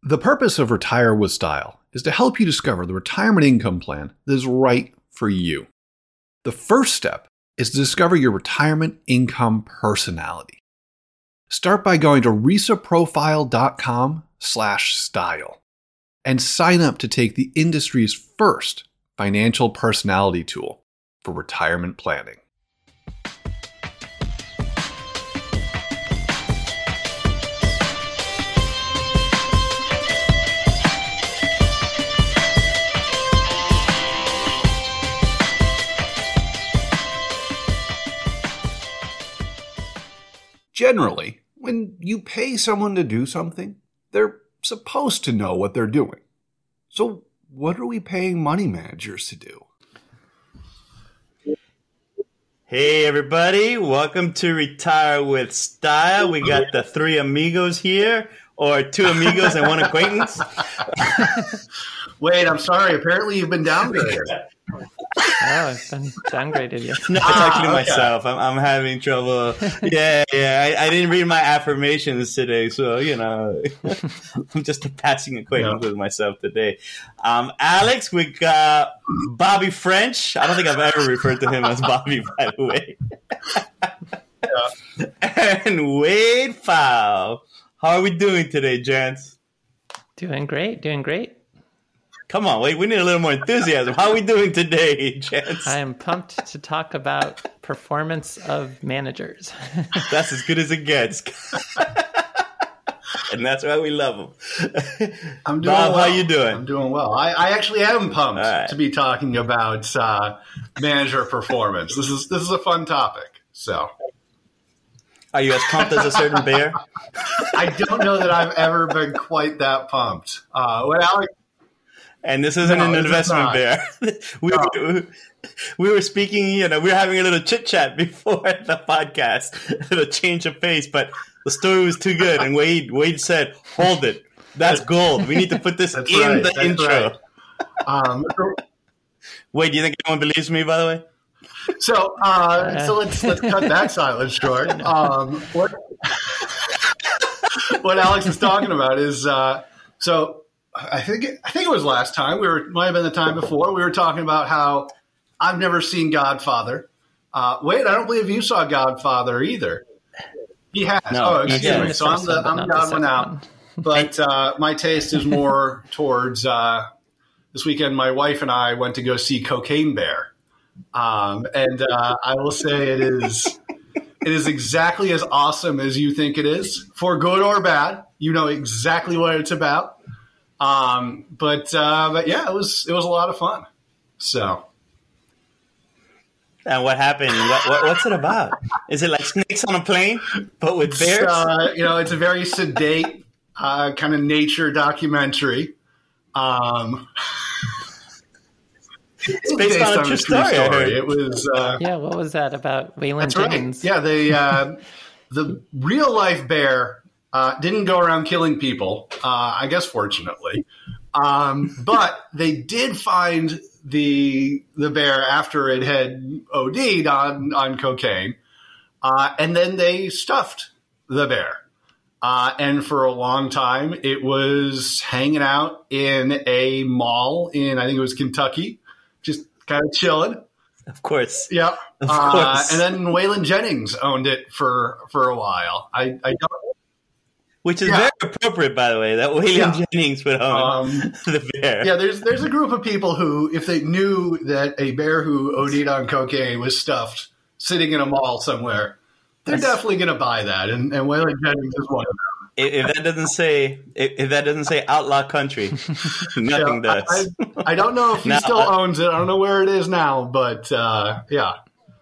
The purpose of Retire with Style is to help you discover the retirement income plan that is right for you. The first step is to discover your retirement income personality. Start by going to risaprofile.com/style and sign up to take the industry's first financial personality tool for retirement planning. Generally, when you pay someone to do something, they're supposed to know what they're doing. So what are we paying money managers to do? Hey everybody, welcome to Retire with Style. We got the three amigos here, or two amigos and one acquaintance. Wait, I'm sorry. Apparently you've been downgraded. Oh, I've been downgraded yet. No, it's actually myself. I'm having trouble. Yeah. I didn't read my affirmations today, so, I'm just a passing acquaintance with myself today. Alex, we got Bobby French. I don't think I've ever referred to him as Bobby, by the way. And Wade Pfau. How are we doing today, gents? Doing great. Come on, wait, we need a little more enthusiasm. How are we doing today, gents? I am pumped to talk about performance of managers. That's as good as it gets. And that's why we love them. I'm doing Bob, well. how you doing? I'm doing well. I actually am pumped to be talking about manager performance. This is a fun topic. So, are you as pumped as a certain bear? I don't know that I've ever been quite that pumped. Alex. And this isn't an investment bear. We were speaking, we were having a little chit chat before the podcast, a little change of pace, but the story was too good. And Wade said, "Hold it, that's gold. We need to put this in the intro." Right. Wade, do you think anyone believes me? By the way, so let's cut that silence short. What Alex is talking about is so. I think it was last time. Might have been the time before. We were talking about how I've never seen Godfather. Wait, I don't believe you saw Godfather either. He has. No, excuse me. So I'm the odd one out. But my taste is more towards this weekend. My wife and I went to go see Cocaine Bear, and I will say it is exactly as awesome as you think it is, for good or bad. You know exactly what it's about. But yeah, it was a lot of fun. So, and what happened? What's it about? Is it like snakes on a plane, but with bears? It's a very sedate kind of nature documentary. It's based on a true story. I heard. It was. What was that about Waylon Jennings? Right. Yeah, the real life bear. Didn't go around killing people, I guess, fortunately. But they did find the bear after it had OD'd on cocaine, and then they stuffed the bear. And for a long time, it was hanging out in a mall in, I think it was Kentucky, just kind of chilling. Of course. Yeah. Of course. And then Waylon Jennings owned it for a while. I don't. Which is very appropriate, by the way, that Waylon Jennings would own the bear. Yeah, there's a group of people who, if they knew that a bear who OD'd on cocaine was stuffed sitting in a mall somewhere, they're definitely going to buy that. And Waylon Jennings is one of them. If that doesn't say outlaw country, nothing does. I don't know if he still owns it. I don't know where it is now, but yeah.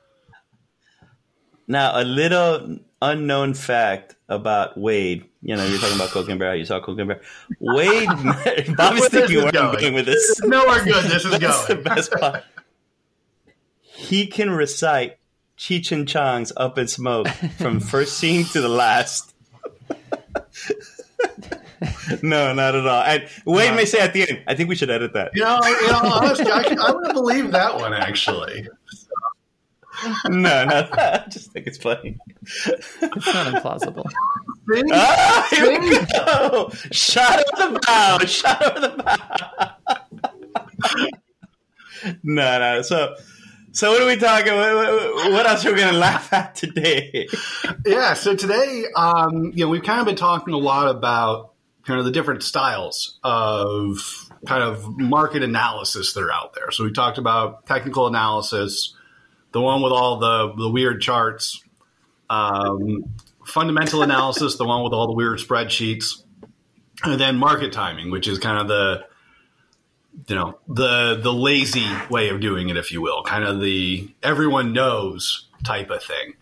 Now, a little unknown fact about Wade. You're talking about Cocaine Bear. You saw Cocaine Bear. Wade, Bobby's thinking where I'm going with this. Nowhere good this is That's going. The best part. He can recite Cheech and Chong's Up in Smoke from first scene to the last. No, not at all. And Wade may say at the end, I think we should edit that. Honestly, I would believe that one, actually. No, I just think it's funny. It's not implausible. Here we go. Shot over the bow. Shot over the bow. No. So what are we talking? What else are we going to laugh at today? Yeah. So today, we've kind of been talking a lot about kind of the different styles of kind of market analysis that are out there. So we talked about technical analysis, the one with all the weird charts, fundamental analysis, the one with all the weird spreadsheets, and then market timing, which is kind of the lazy way of doing it, if you will, kind of the everyone knows type of thing.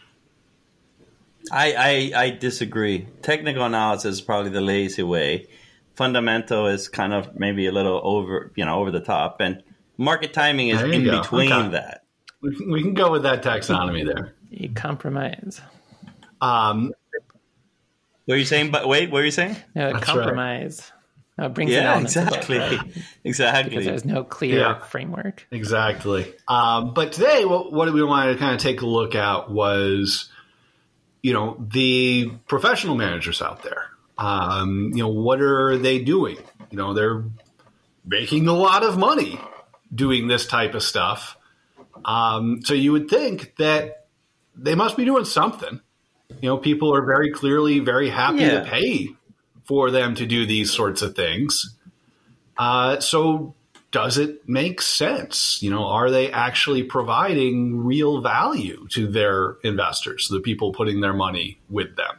I disagree. Technical analysis is probably the lazy way. Fundamental is kind of maybe a little over the top, and market timing is in between that. We can go with that taxonomy there. You compromise. What are you saying? But wait, what are you saying? No, That's compromise. Right. No, it brings it on exactly. Right? Exactly. Because there's no clear framework. Exactly. But today, what we wanted to kind of take a look at was, the professional managers out there. What are they doing? They're making a lot of money doing this type of stuff. So you would think that they must be doing something. People are very clearly very happy to pay for them to do these sorts of things. So does it make sense? Are they actually providing real value to their investors, the people putting their money with them?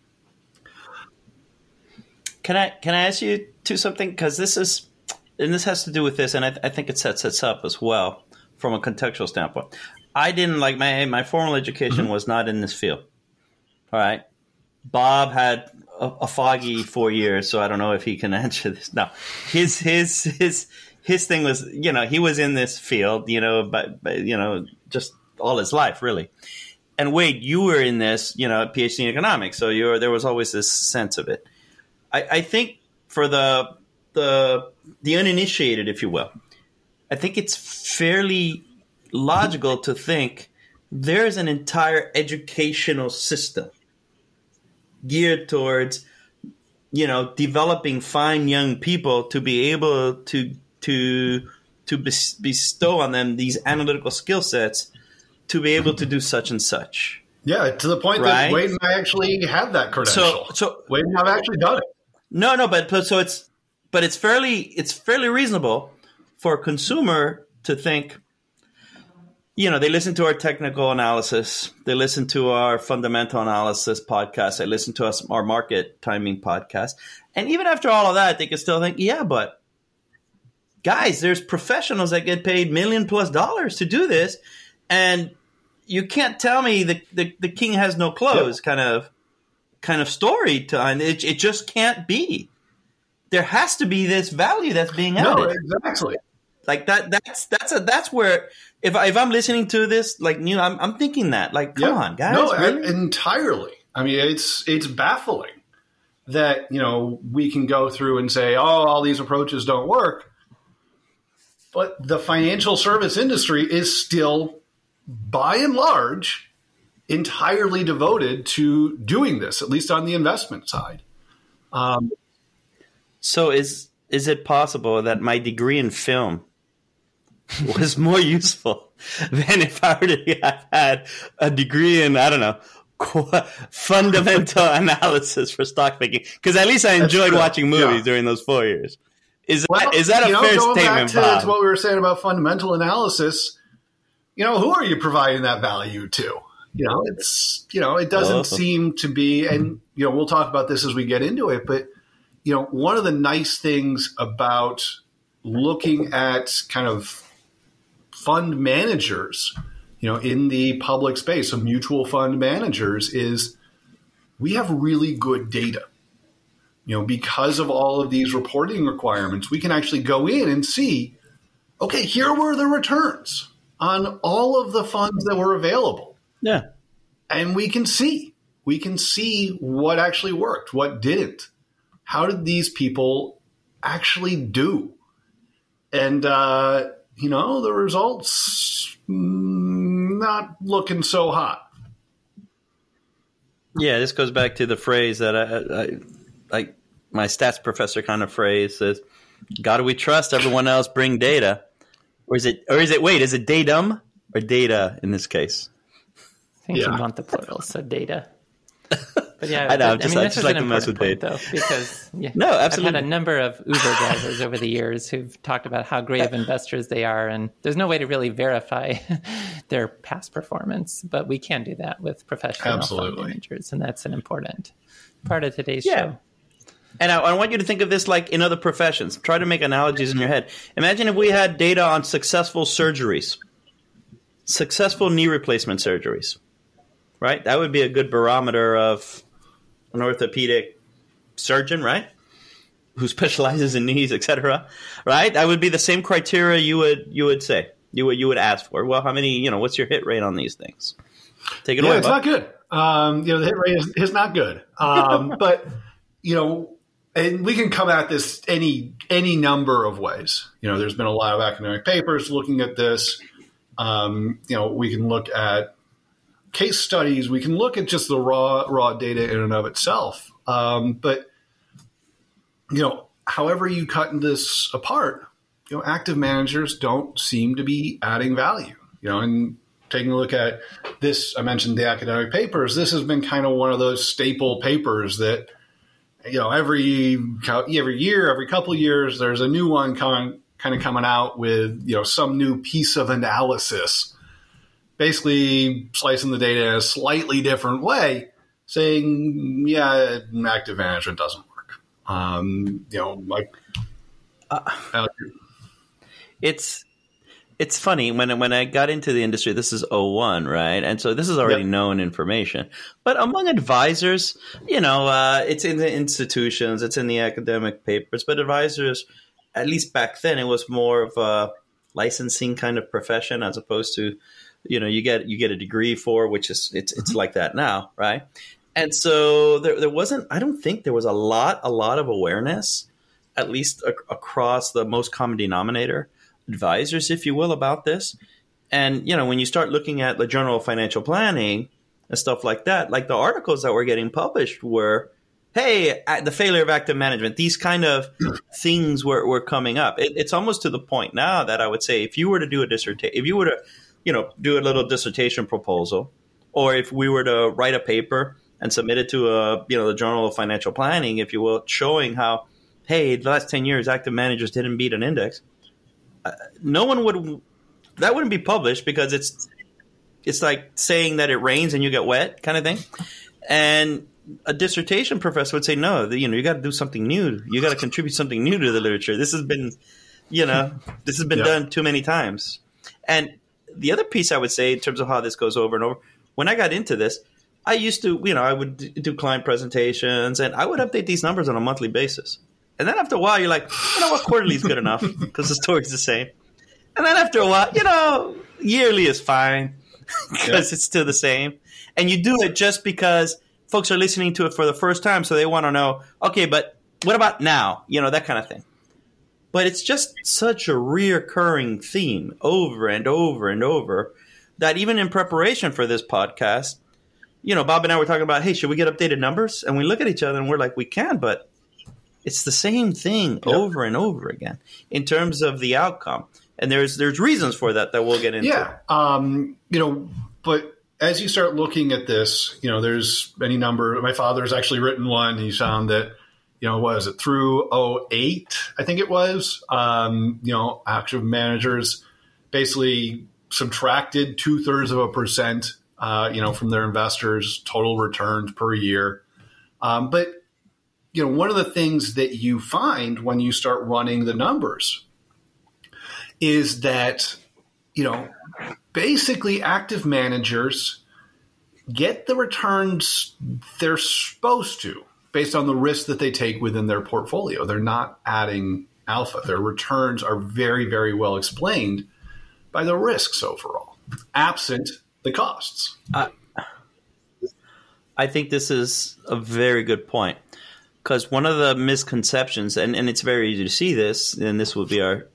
Can I ask you something? Because this has to do with this, and I think it sets us up as well from a contextual standpoint. I didn't like my formal education was not in this field. All right. Bob had a foggy 4 years, so I don't know if he can answer this. No, his thing was, he was in this field, but just all his life, really. And Wade, you were in this, PhD in economics, so there was always this sense of it. I think for the uninitiated, if you will, I think it's fairly logical to think there's an entire educational system geared towards, developing fine young people to be able to bestow on them these analytical skill sets to be able to do such and such. Yeah, to the point that Wade and I actually have that credential. So Wade and I have actually done it. No, but it's fairly reasonable for a consumer to think, they listen to our technical analysis, they listen to our fundamental analysis podcast, they listen to our market timing podcast, and even after all of that, they can still think, but guys, there's professionals that get paid $1 million+ to do this, and you can't tell me the king has no clothes kind of story and it just can't be. There has to be this value that's being added. No, exactly. Like that's where if I'm listening to this, I'm thinking that, come on, guys. No, really? Entirely. I mean, it's baffling that, we can go through and say, all these approaches don't work. But the financial service industry is still, by and large, entirely devoted to doing this, at least on the investment side. So is it possible that my degree in film was more useful than if I were to have had a degree in, I don't know, fundamental analysis for stock picking? Because at least I enjoyed watching movies during those 4 years. Is that a fair going statement, back Bob? to what we were saying about fundamental analysis, who are you providing that value to? It doesn't seem to be, and, we'll talk about this as we get into it, but, one of the nice things about looking at kind of fund managers, in the public space of mutual fund managers is we have really good data. Because of all of these reporting requirements, we can actually go in and see, okay, here were the returns on all of the funds that were available. Yeah. And we can see what actually worked, what didn't. How did these people actually do? And, the results not looking so hot. Yeah, this goes back to the phrase that I like my stats professor kind of phrase says, "God, do we trust everyone else bring data?" Or is it wait, is it datum or data in this case? I think you want the plural, so data. But yeah, I know. I just like to mess with data, though, because no, absolutely. I've had a number of Uber drivers over the years who've talked about how great of investors they are, and there's no way to really verify their past performance, but we can do that with professional fund managers, and that's an important part of today's show. And I want you to think of this like in other professions. Try to make analogies in your head. Imagine if we had data on successful surgeries, successful knee replacement surgeries, right? That would be a good barometer of an orthopedic surgeon, right? Who specializes in knees, etc. Right? That would be the same criteria you would say. You would ask for. Well, how many, what's your hit rate on these things? Take it away. It's not good. The hit rate is not good. But, and we can come at this any number of ways. There's been a lot of academic papers looking at this. We can look at case studies. We can look at just the raw data in and of itself. But however you cut this apart, active managers don't seem to be adding value. And taking a look at this, I mentioned the academic papers. This has been kind of one of those staple papers that, every year, every couple of years, there's a new one coming out with, some new piece of analysis, basically slicing the data in a slightly different way, saying, active management doesn't work. It's funny when I got into the industry, this is 01, right? And so this is already known information. But among advisors, it's in the institutions, it's in the academic papers, but advisors, at least back then, it was more of a licensing kind of profession as opposed to, you get a degree for, which is it's like that now, right? And so there wasn't, I don't think there was a lot of awareness, at least across the most common denominator advisors, if you will, about this. And, when you start looking at the Journal of Financial Planning and stuff like that, like the articles that were getting published were, hey, the failure of active management, these kind of things were coming up. It's almost to the point now that I would say if you were to do do a little dissertation proposal, or if we were to write a paper and submit it to the Journal of Financial Planning, if you will, showing how, hey, the last 10 years, active managers didn't beat an index, that wouldn't be published because it's like saying that it rains and you get wet kind of thing. And a dissertation professor would say, no, you got to do something new. You got to contribute something new to the literature. This has been, done too many times. And the other piece I would say in terms of how this goes over and over, when I got into this, I used to, I would do client presentations and I would update these numbers on a monthly basis. And then after a while, you're like, quarterly is good enough because the story's the same. And then after a while, yearly is fine because it's still the same. And you do it just because folks are listening to it for the first time. So they want to know, okay, but what about now? That kind of thing. But it's just such a reoccurring theme over and over and over that even in preparation for this podcast, Bob and I were talking about, hey, should we get updated numbers? And we look at each other and we're like, we can, but it's the same thing over and over again in terms of the outcome. And there's reasons for that we'll get into. Yeah. But as you start looking at this, there's any number. My father's actually written one. He found that, what is it, through 08, I think it was, active managers basically subtracted 0.2% from their investors' total returns per year. But one of the things that you find when you start running the numbers is that, basically active managers get the returns they're supposed to based on the risk that they take within their portfolio. They're not adding alpha. Their returns are very, very well explained by the risks overall, absent the costs. I think this is a very good point. Because one of the misconceptions, and it's very easy to see this, and this will be our,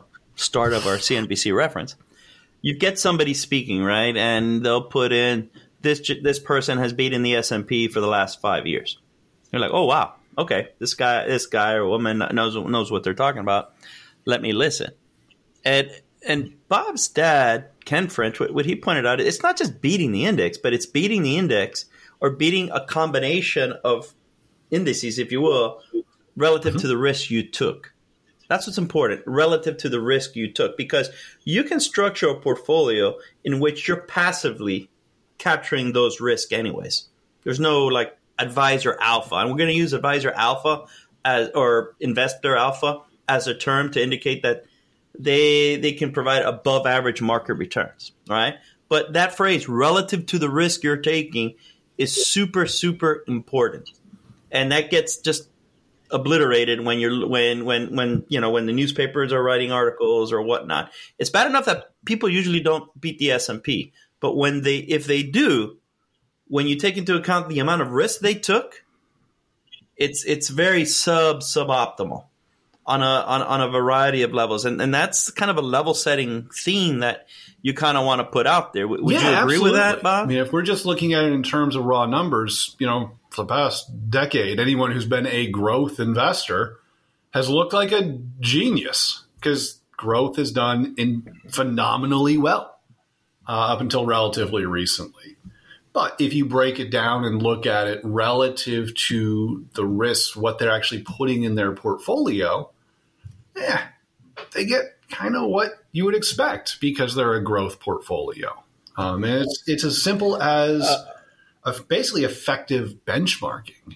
start of our CNBC reference. You get somebody speaking, right? And they'll put in this person has beaten the S&P for the last 5 years. You're like, oh wow, okay, this guy or woman knows what they're talking about. Let me listen. And Bob's dad, Ken French, what he pointed out, it's not just beating the index, but it's beating the index or beating a combination of indices, if you will, relative to the risk you took. That's what's important, relative to the risk you took, because you can structure a portfolio in which you're passively capturing those risks anyways. There's no like advisor alpha. And we're going to use advisor alpha or investor alpha as a term to indicate that they can provide above average market returns, right? But that phrase, relative to the risk you're taking, is super, super important. And that gets just obliterated when the newspapers are writing articles or whatnot. It's bad enough that people usually don't beat the S&P, but if they do, when you take into account the amount of risk they took, it's very suboptimal on a variety of levels, and that's kind of a level setting theme that you kind of want to put out there. Would you agree absolutely. With that, Bob? I mean, if we're just looking at it in terms of raw numbers, for the past decade, anyone who's been a growth investor has looked like a genius because growth has done phenomenally well up until relatively recently. But if you break it down and look at it relative to the risks, what they're actually putting in their portfolio, they get kind of what you would expect because they're a growth portfolio. And it's as simple as basically effective benchmarking.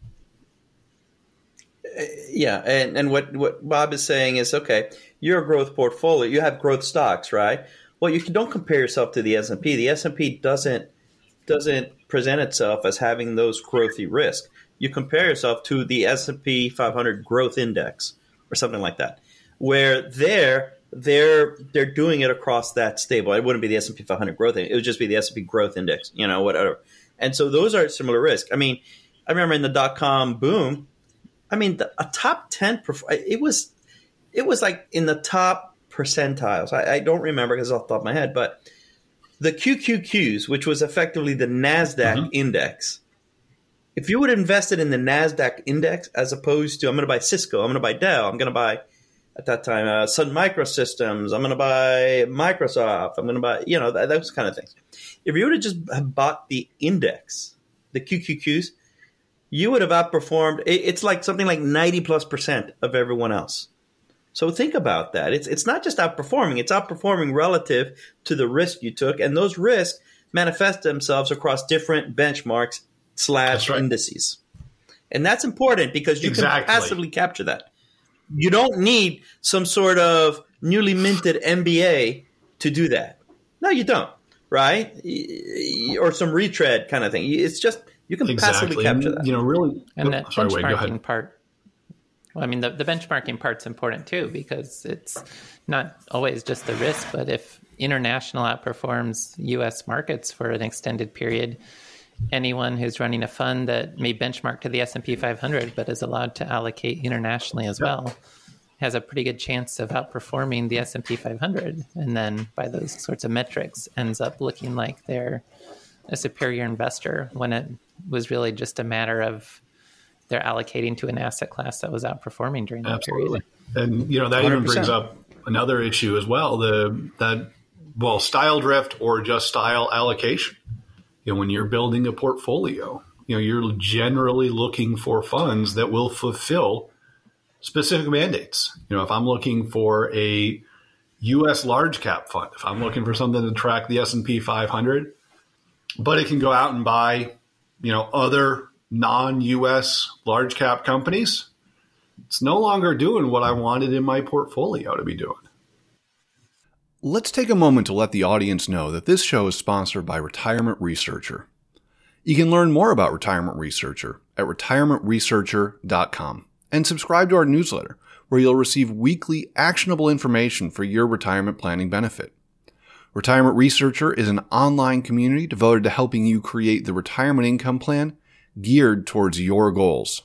Yeah, and what Bob is saying is, okay, you're a growth portfolio. You have growth stocks, right? Well, you don't compare yourself to the S&P. The S&P doesn't present itself as having those growthy risks. You compare yourself to the S&P 500 growth index or something like that, where they're doing it across that stable. It wouldn't be the S&P 500 growth index. It would just be the S&P growth index, whatever. And so those are similar risks. I mean, I remember in the dot-com boom, I mean, a top 10, it was like in the top percentiles. I don't remember because off the top of my head, but the QQQs, which was effectively the NASDAQ index, if you would have invested in the NASDAQ index as opposed to, I'm going to buy Cisco, I'm going to buy Dell, I'm going to buy, at that time, Sun Microsystems, I'm going to buy Microsoft, I'm going to buy, those kind of things. If you would have just bought the index, the QQQs, you would have outperformed. It's like something like 90+% of everyone else. So think about that. It's not just outperforming. It's outperforming relative to the risk you took. And those risks manifest themselves across different benchmarks / indices. And that's important because you can passively capture that. You don't need some sort of newly minted MBA to do that. No, you don't, right? Or some retread kind of thing. It's just you can passively capture that. Really. And that benchmarking part. Well, I mean, the benchmarking part's important too because it's not always just the risk, but if international outperforms U.S. markets for an extended period, anyone who's running a fund that may benchmark to the S&P 500 but is allowed to allocate internationally as well has a pretty good chance of outperforming the S&P 500. And then by those sorts of metrics ends up looking like they're a superior investor when it was really just a matter of they're allocating to an asset class that was outperforming during that period. And, that 100%. Even brings up another issue as well, style drift or just style allocation. When you're building a portfolio, you're generally looking for funds that will fulfill specific mandates. If I'm looking for a U.S. large cap fund, if I'm looking for something to track the S&P 500, but it can go out and buy, other non-U.S. large cap companies, it's no longer doing what I wanted in my portfolio to be doing. Let's take a moment to let the audience know that this show is sponsored by Retirement Researcher. You can learn more about Retirement Researcher at retirementresearcher.com and subscribe to our newsletter, where you'll receive weekly actionable information for your retirement planning benefit. Retirement Researcher is an online community devoted to helping you create the retirement income plan geared towards your goals.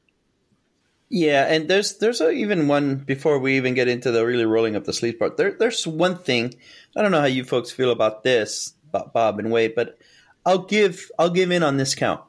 Yeah, and there's even one, before we even get into the really rolling up the sleeves part, there's one thing, I don't know how you folks feel about this, Bob and Wade, but I'll give in on this count.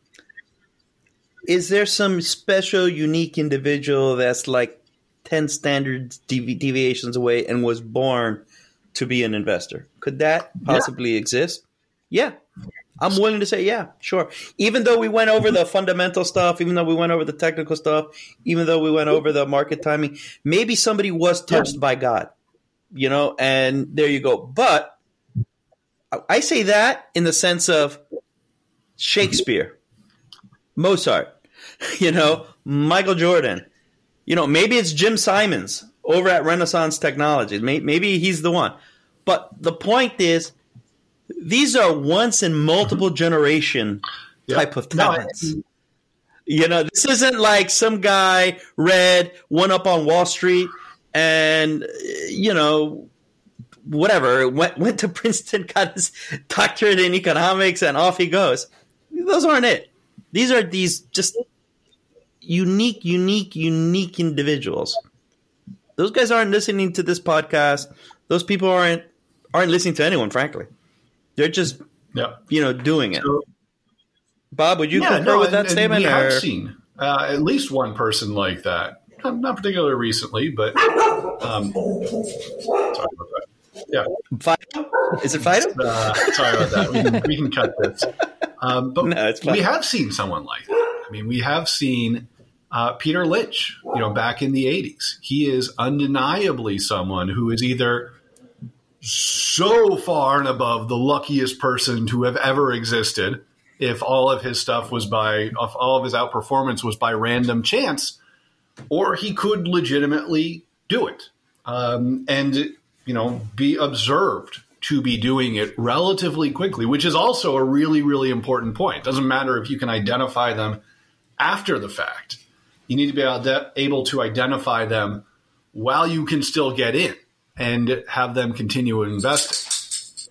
Is there some special, unique individual that's like 10 standard deviations away and was born to be an investor? Could that possibly exist? Yeah. I'm willing to say, yeah, sure. Even though we went over the fundamental stuff, even though we went over the technical stuff, even though we went over the market timing, maybe somebody was touched by God, and there you go. But I say that in the sense of Shakespeare, Mozart, Michael Jordan, maybe it's Jim Simons over at Renaissance Technologies. Maybe he's the one. But the point is, these are once in multiple generation type of talents. This isn't like some guy went up on Wall Street and, whatever, went to Princeton, got his doctorate in economics, and off he goes. Those aren't it. These are these just unique individuals. Those guys aren't listening to this podcast. Those people aren't listening to anyone, frankly. They're just, doing it. So, Bob, would you concur with that statement? We have seen at least one person like that. Not particularly recently, but sorry about that. Yeah, Fido? Is it Fido? Sorry about that. We can cut this. But no, it's fine. We have seen someone like that. I mean, we have seen Peter Lynch. Back in the 80s, he is undeniably someone who is either so far and above the luckiest person to have ever existed, if all of his stuff was all of his outperformance was by random chance, or he could legitimately do it and be observed to be doing it relatively quickly, which is also a really, really important point. It doesn't matter if you can identify them after the fact. You need to be able to identify them while you can still get in and have them continue investing.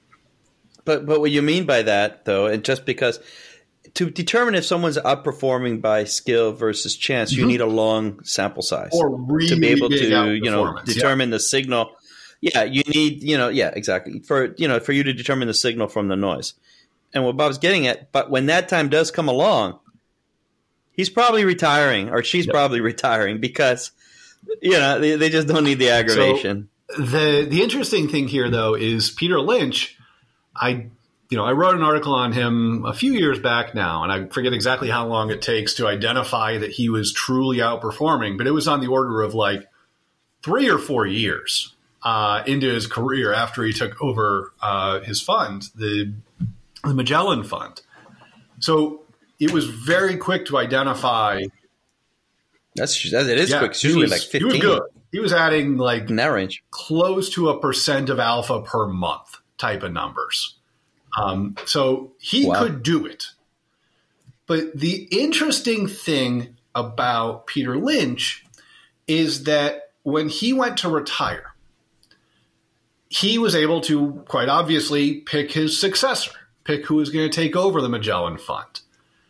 But what you mean by that, though, and just because to determine if someone's outperforming by skill versus chance, you need a long sample size or really to be able to determine the signal. Yeah, you need exactly for you to determine the signal from the noise. And what Bob's getting at, but when that time does come along, he's probably retiring or she's probably retiring because they just don't need the aggravation. So the interesting thing here, though, is Peter Lynch. I wrote an article on him a few years back now, and I forget exactly how long it takes to identify that he was truly outperforming, but it was on the order of like 3 or 4 years into his career after he took over his fund, the Magellan Fund. So it was very quick to identify. It is quick. It's usually like 15. He was good. He was adding like in that range, close to 1% of alpha per month type of numbers. So he could do it. But the interesting thing about Peter Lynch is that when he went to retire, he was able to quite obviously pick his successor, pick who was going to take over the Magellan Fund.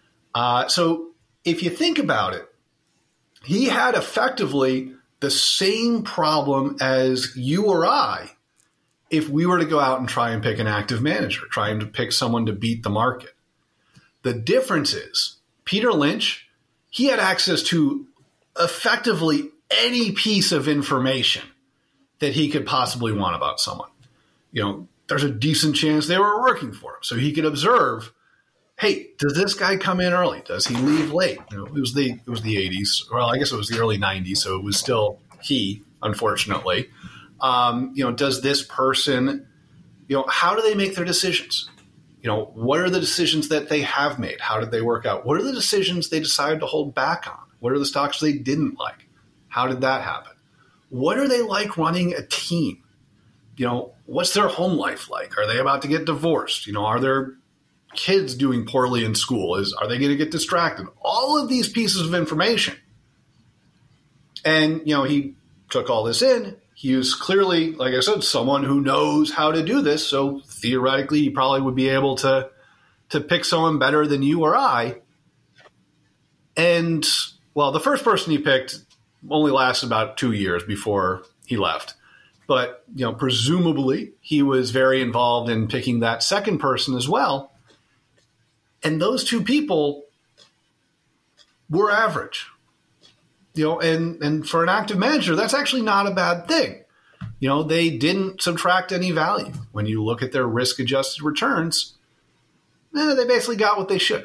So if you think about it, he had effectively the same problem as you or I if we were to go out and try and pick an active manager, trying to pick someone to beat the market. The difference is Peter Lynch, he had access to effectively any piece of information that he could possibly want about someone. There's a decent chance they were working for him. So he could observe, hey, does this guy come in early? Does he leave late? It was the 80s. Well, I guess it was the early 90s, so it was still he, unfortunately. Does this person, how do they make their decisions? What are the decisions that they have made? How did they work out? What are the decisions they decided to hold back on? What are the stocks they didn't like? How did that happen? What are they like running a team? What's their home life like? Are they about to get divorced? Are their kids doing poorly in school? Are they going to get distracted? All of these pieces of information. And, he took all this in. He was clearly, like I said, someone who knows how to do this. So theoretically, he probably would be able to pick someone better than you or I. And, well, the first person he picked only lasted about 2 years before he left. but presumably he was very involved in picking that second person as well. And those two people were average. And for an active manager, that's actually not a bad thing. They didn't subtract any value. When you look at their risk-adjusted returns, they basically got what they should.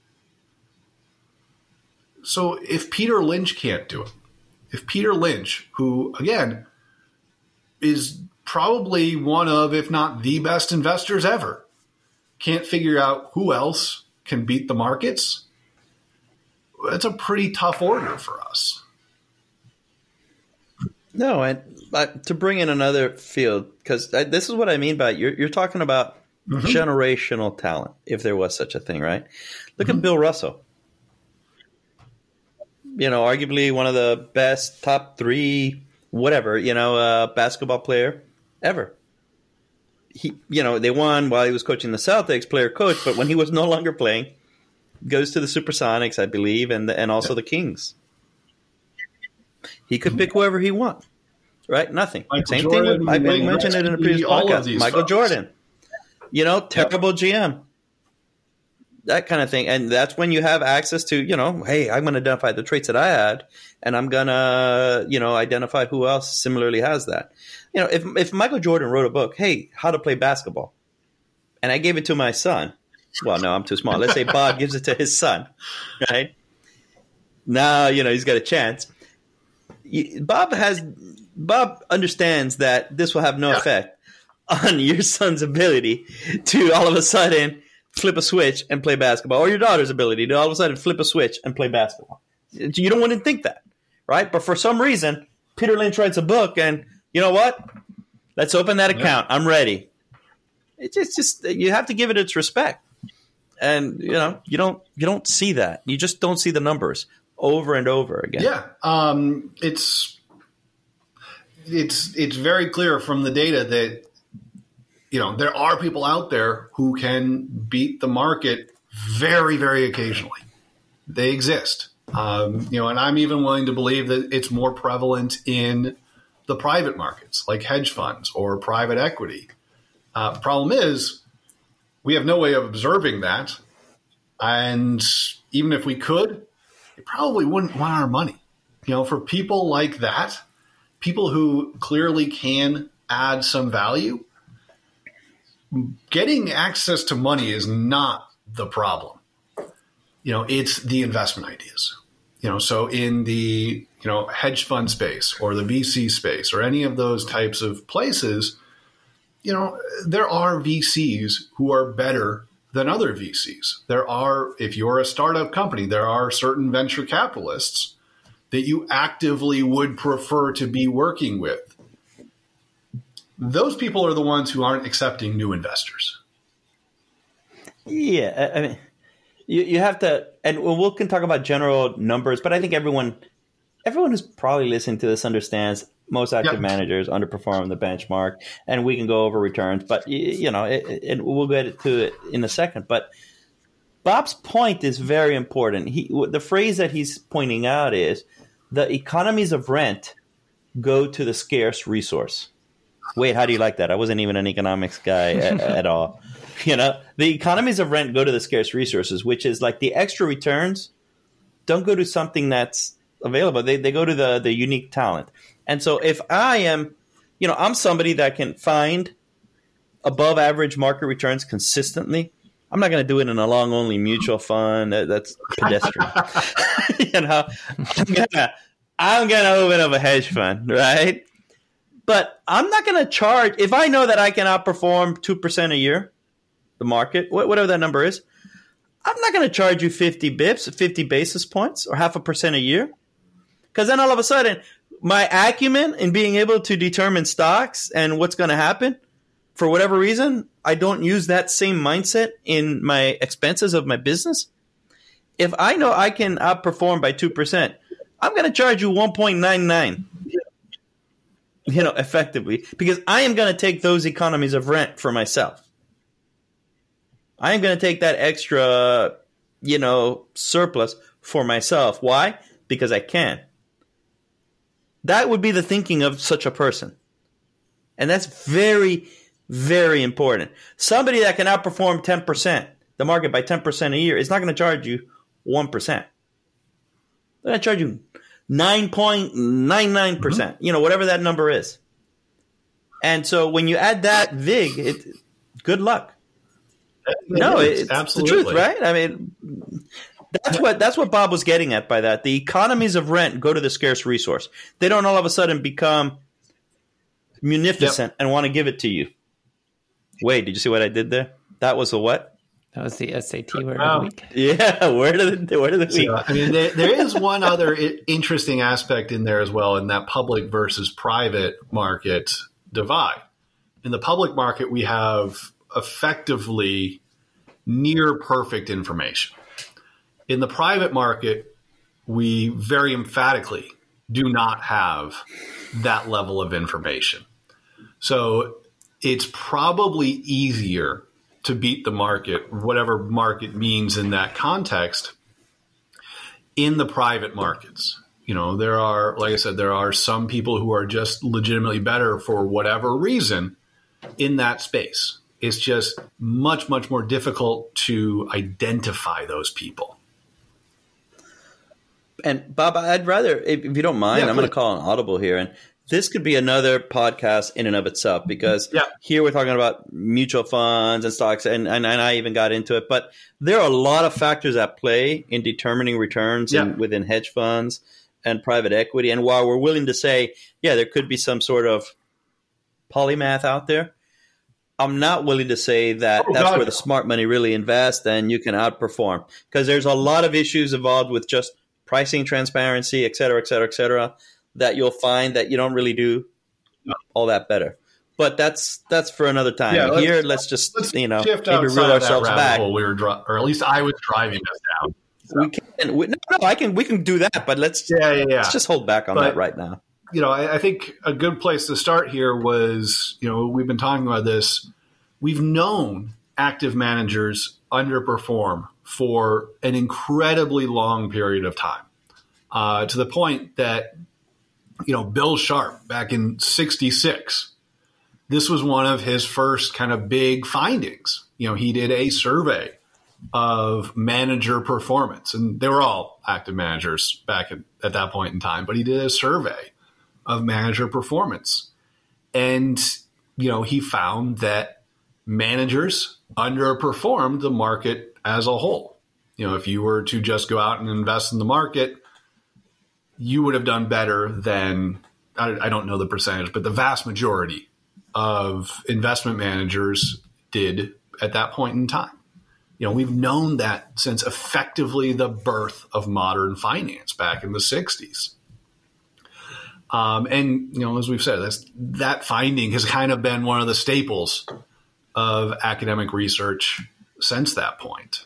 So if Peter Lynch can't do it, if Peter Lynch, who, again, is probably one of, if not the best investors ever, can't figure out who else can beat the markets, that's a pretty tough order for us. No, and to bring in another field, because this is what I mean by you're talking about generational talent, if there was such a thing, right? Look at Bill Russell. Arguably one of the best top 3, whatever, basketball player ever. They won while he was coaching the Celtics, player coach, but when he was no longer playing, goes to the Supersonics, I believe, and also the Kings. He could pick whoever he wants, right? Nothing. Same Jordan, thing with, I mentioned it in a previous podcast, Michael folks. Jordan. Terrible GM. That kind of thing. And that's when you have access to, hey, I'm going to identify the traits that I had, and I'm going to, identify who else similarly has that. If Michael Jordan wrote a book, hey, how to play basketball, and I gave it to my son, well, no, I'm too small. Let's say Bob gives it to his son, right? Now, he's got a chance. Bob understands that this will have no effect on your son's ability to all of a sudden flip a switch and play basketball, or your daughter's ability to all of a sudden flip a switch and play basketball. You don't want to think that, right? But for some reason, Peter Lynch writes a book, and you know what? Let's open that account. I'm ready. It's just you have to give it its respect, and you don't see that. You just don't see the numbers over and over again. Yeah, it's very clear from the data that there are people out there who can beat the market very, very occasionally. They exist. And I'm even willing to believe that it's more prevalent in the private markets, like hedge funds or private equity. Problem is, we have no way of observing that. And even if we could, we probably wouldn't want our money. For people like that, people who clearly can add some value, getting access to money is not the problem. It's the investment ideas. So in the, hedge fund space or the VC space or any of those types of places, there are VCs who are better than other VCs. If you're a startup company, there are certain venture capitalists that you actively would prefer to be working with. Those people are the ones who aren't accepting new investors. Yeah, I mean, you have to, and we can talk about general numbers, but I think everyone who's probably listening to this understands most active managers underperform the benchmark, and we can go over returns, but and we'll get to it in a second. But Bob's point is very important. The phrase that he's pointing out is the economies of rent go to the scarce resource. Wait, how do you like that? I wasn't even an economics guy at all. The economies of rent go to the scarce resources, which is like the extra returns don't go to something that's available. They go to the unique talent. And so if I am, I'm somebody that can find above average market returns consistently, I'm not going to do it in a long only mutual fund. That's pedestrian. I'm going to open up a hedge fund, right? But I'm not going to charge, if I know that I can outperform 2% a year, the market, whatever that number is, I'm not going to charge you 50 bips, 50 basis points, or 0.5% a year. Because then all of a sudden, my acumen in being able to determine stocks and what's going to happen, for whatever reason, I don't use that same mindset in my expenses of my business. If I know I can outperform by 2%, I'm going to charge you 1.99. Effectively, because I am going to take those economies of rent for myself. I am going to take that extra, surplus for myself. Why? Because I can. That would be the thinking of such a person. And that's very, very important. Somebody that can outperform 10%, the market by 10% a year, is not going to charge you 1%. They're going to charge you 9.99%, whatever that number is. And so when you add that VIG, good luck. It's absolutely the truth, right? I mean, that's what Bob was getting at by that. The economies of rent go to the scarce resource. They don't all of a sudden become munificent and want to give it to you. Wait, did you see what I did there? That was the what? That was the SAT word of the week. Yeah, word of the week. I mean, there is one other interesting aspect in there as well, in that public versus private market divide. In the public market, we have effectively near perfect information. In the private market, we very emphatically do not have that level of information. So it's probably easier to beat the market, whatever market means in that context, in the private markets. There are, like I said, there are some people who are just legitimately better for whatever reason in that space. It's just much, much more difficult to identify those people. And Bob, I'd rather, if you don't mind, I'm going to call an audible here. And this could be another podcast in and of itself, because here we're talking about mutual funds and stocks, and I even got into it. But there are a lot of factors at play in determining returns within hedge funds and private equity. And while we're willing to say, there could be some sort of polymath out there, I'm not willing to say that where the smart money really invests and you can outperform, because there's a lot of issues involved with just pricing transparency, et cetera, that you'll find that you don't really do all that better. But that's for another time. Let's maybe reel ourselves back. Or at least I was driving us down. So. We can do that, but let's just hold back on that right now. I think a good place to start here was, we've been talking about this. We've known active managers underperform for an incredibly long period of time, to the point that, Bill Sharp back in '66, this was one of his first kind of big findings. He did a survey of manager performance, and they were all active managers back at that point in time, but he did a survey of manager performance. And, he found that managers underperformed the market as a whole. If you were to just go out and invest in the market, you would have done better than, I don't know the percentage, but the vast majority of investment managers did at that point in time. We've known that since effectively the birth of modern finance back in the 60s. As we've said, that finding has kind of been one of the staples of academic research since that point.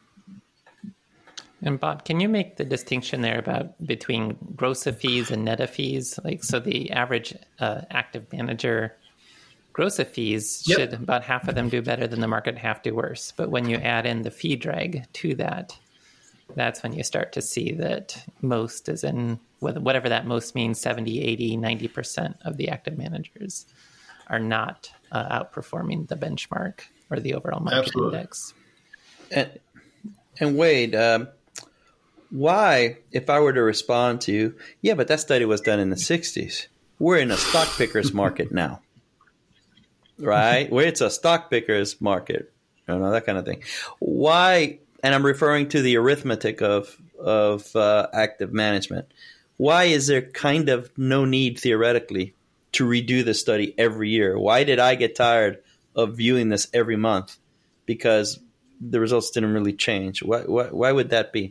And Bob, can you make the distinction there between gross of fees and net of fees? So the average active manager gross of fees should about half of them do better than the market, half do worse. But when you add in the fee drag to that, that's when you start to see that most is in, whatever that most means, 70, 80, 90% of the active managers are not outperforming the benchmark or the overall market index. And Wade, why, if I were to respond to you, but that study was done in the 60s. We're in a stock pickers market now, right? Where it's a stock pickers market, that kind of thing. Why, and I'm referring to the arithmetic of active management, why is there kind of no need theoretically to redo the study every year? Why did I get tired of viewing this every month? Because the results didn't really change. Why would that be?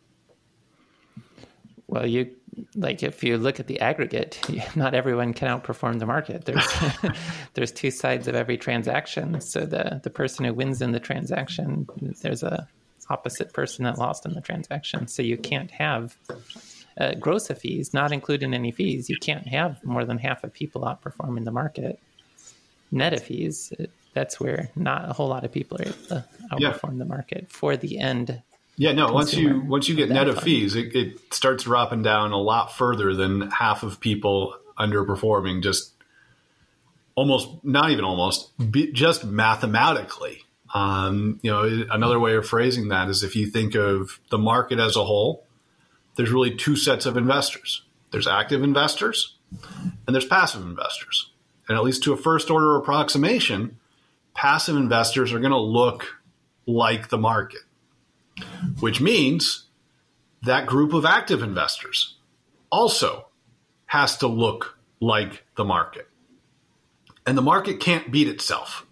Well, if you look at the aggregate, not everyone can outperform the market. There's two sides of every transaction. So the person who wins in the transaction, there's a opposite person that lost in the transaction. So you can't have gross of fees, not including any fees. You can't have more than half of people outperforming the market. Net of fees, that's where not a whole lot of people are able to outperform the market for the end. Once you get net of fees, it starts dropping down a lot further than half of people underperforming. Just just mathematically. Another way of phrasing that is if you think of the market as a whole, there's really two sets of investors. There's active investors and there's passive investors. And at least to a first order approximation, passive investors are going to look like the market, which means that group of active investors also has to look like the market. And the market can't beat itself.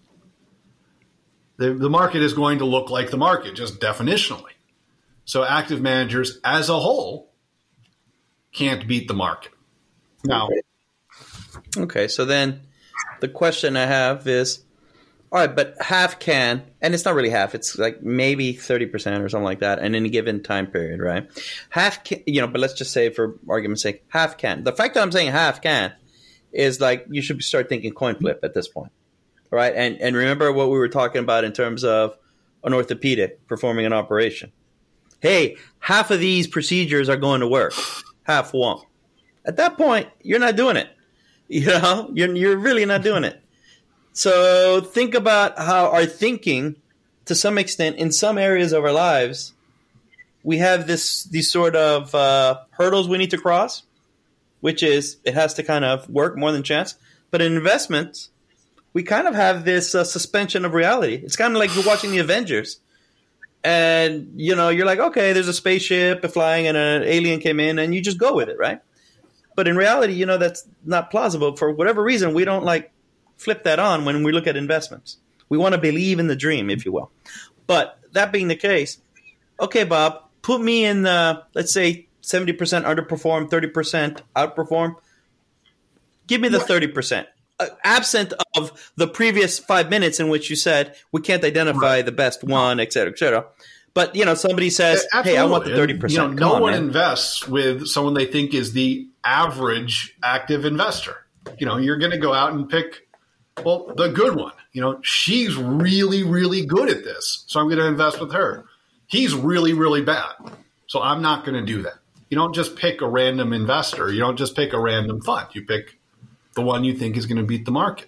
The market is going to look like the market, just definitionally. So active managers as a whole can't beat the market. Now, okay, so then the question I have is, all right, but half can, and it's not really half, it's like maybe 30% or something like that in any given time period, right? Half can, but let's just say for argument's sake, half can. The fact that I'm saying half can is like you should start thinking coin flip at this point, right? And remember what we were talking about in terms of an orthopedic performing an operation. Hey, half of these procedures are going to work, half won't. At that point, you're not doing it. You're really not doing it. So think about how our thinking, to some extent, in some areas of our lives, we have these sort of hurdles we need to cross, which is it has to kind of work more than chance. But in investments, we kind of have this suspension of reality. It's kind of like you're watching the Avengers. And, you're like, okay, there's a spaceship flying and an alien came in, and you just go with it, right? But in reality, that's not plausible. For whatever reason, we don't flip that on when we look at investments. We want to believe in the dream, if you will. But that being the case, okay, Bob, put me in the, let's say, 70% underperform, 30% outperform. Give me the 30%. Absent of the previous 5 minutes in which you said we can't identify the best one, et cetera, et cetera. But, somebody says, absolutely. Hey, I want the 30%. No one invests with someone they think is the average active investor. You're going to go out and pick, the good one. She's really, really good at this, so I'm going to invest with her. He's really, really bad, so I'm not going to do that. You don't just pick a random investor. You don't just pick a random fund. You pick the one you think is going to beat the market.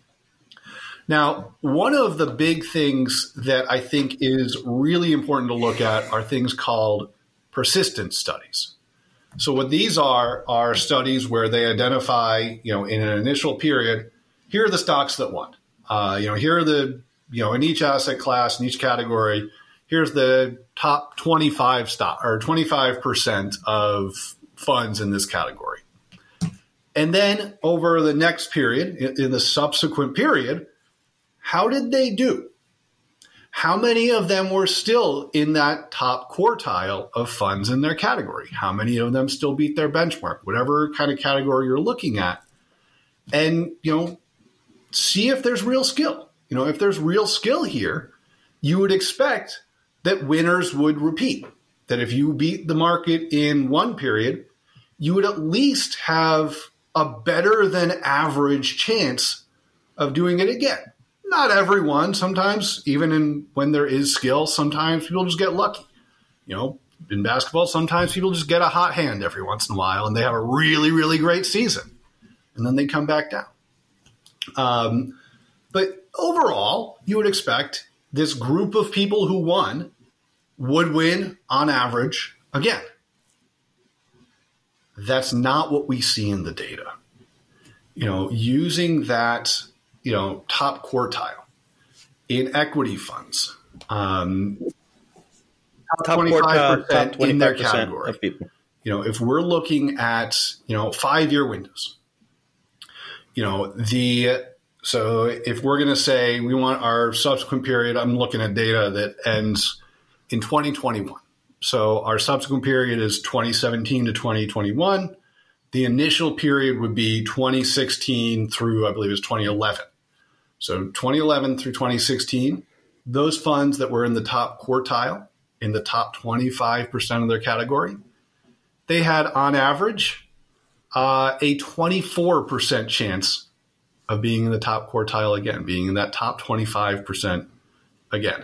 Now, one of the big things that I think is really important to look at are things called persistence studies. So what these are studies where they identify, in an initial period, here are the stocks that won. Here are the, in each asset class, in each category, here's the top 25 stock or 25% of funds in this category. And then over the next period, in the subsequent period, how did they do? How many of them were still in that top quartile of funds in their category? How many of them still beat their benchmark, whatever kind of category you're looking at? And, see if there's real skill. If there's real skill here, you would expect that winners would repeat. That if you beat the market in one period, you would at least have a better than average chance of doing it again. Not everyone. Sometimes, even when there is skill, sometimes people just get lucky. In basketball, sometimes people just get a hot hand every once in a while and they have a really, really great season. And then they come back down. But overall, you would expect this group of people who won would win on average again. That's not what we see in the data. Using that, top quartile in equity funds, top 25% in their category. Of people. If we're looking at, 5-year windows, so if we're going to say we want our subsequent period, I'm looking at data that ends in 2021. So our subsequent period is 2017 to 2021. The initial period would be 2016 through, I believe, it's 2011. So 2011 through 2016, those funds that were in the top quartile, in the top 25% of their category, they had on average a 24% chance of being in the top quartile again, being in that top 25% again.